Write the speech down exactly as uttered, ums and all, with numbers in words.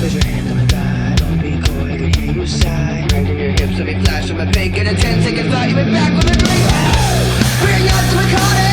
Place your hand on my thigh, don't be coy, I hear you sigh. Grinding your hips, let me flash on my pink. In a ten second thought, you went back with a drink. Bring out the Bacardi.